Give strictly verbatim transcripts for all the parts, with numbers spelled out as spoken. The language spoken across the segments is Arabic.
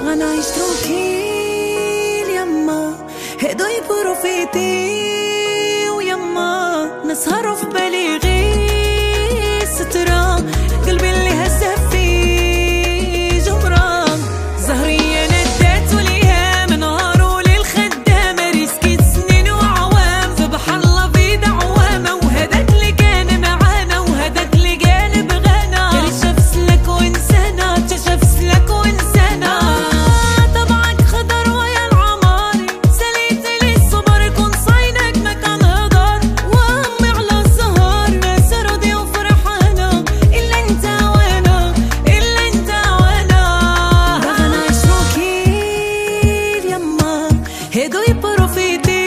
بغا نعيش تروكيل يما، هدوي بروفيتي ويما نسهر في بالي غير سترة، قلبي اللي هزف في جمرة زهرية ندات وليها من نهار وليل خدامة، ريسكيت سنين وعوام في بحر الله في دعوامة، وهداك اللي كان معانا وهداك اللي قال بغانا، كان شاف سلك وانسانا تشاف سلك وانسانا، طبعك خضر ويا العماري سليت لي الصبر يكون صاينك مكان هضر، وامي على الزهر ناس راضية وفرحانة الا انت وانا الا انت وانا، بغا نعيش روكيل يما، هدوي بروفيتي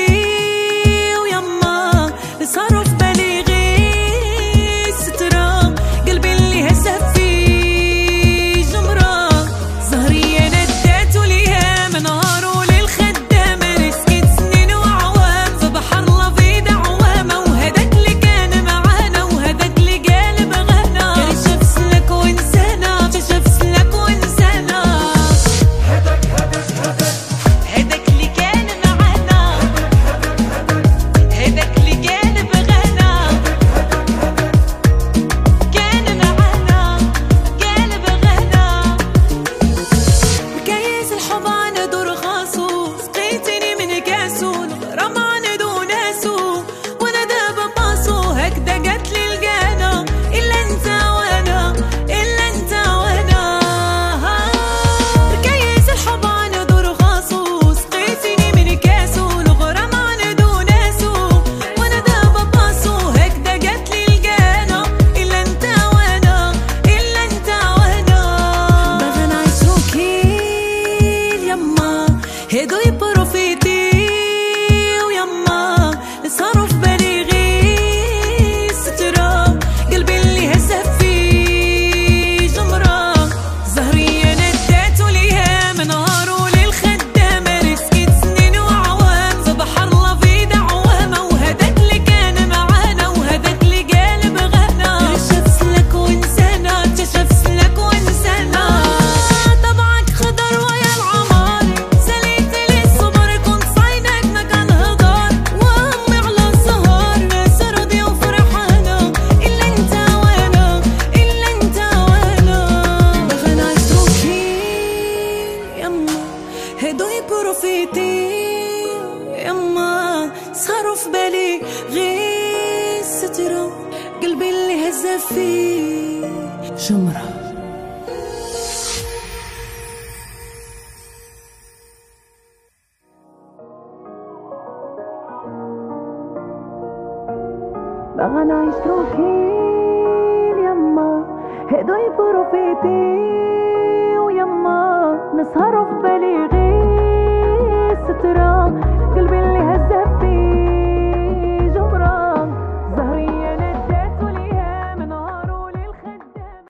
ويما صاروا في بالي غير سترة، قلبي اللي هزف في جمرة زهرية ندات وليها من نهار وليل خدامة، ريسكيت سنين وعوام في بحر الله في دعوامة، وهداك اللي كان معانا وهداك اللي قال بغانا، كان شاف سلك وانسانا تشاف سلك وانسانا، هداك اللي كان معانا هداك اللي قال بغانا، كان معانا قال بغانا، مكيس الحب عن دور خاصو سقيتني من كاسو، الغرام عن دون ناسو وانا دابا باصو، هكدا قالت لي القانا الا انت وانا الا انت وانا، مكيس الحب عن دور خاصو سقيتني من كاسو، الغرام عن دون ناسو وانا دابا باصو، هكدا قالت لي القانا الا انت وانا الا انت وانا، بغا نعيش روكيل يما، هدوي بروفيتي ويما صاروا في بالي غير سترة، قلبي اللي هزف في جمرة زهرية ندات وليها من نهار وليل خدامة، ريسكيت سنين وعوام في بحر الله في دعوامة، وهداك اللي كان معانا وهداك اللي قال بغانا، كان شاف سلك وانسانا تشاف سلك وانسانا، طبعك خضر ويا العماري سليت لي الصبر يكون صاينك مكان هضر، وامي على الزهر ناس راضية وفرحانة الا انت وانا الا انت وانا، بغا نعيش روكيل يما، هدوي بروفيتي يما صاروا في بالي غير سترة، قلبي اللي هزف في جمرة. بغا نعيش روكيل يما، هدوي بروفيتي ويما نسهروا في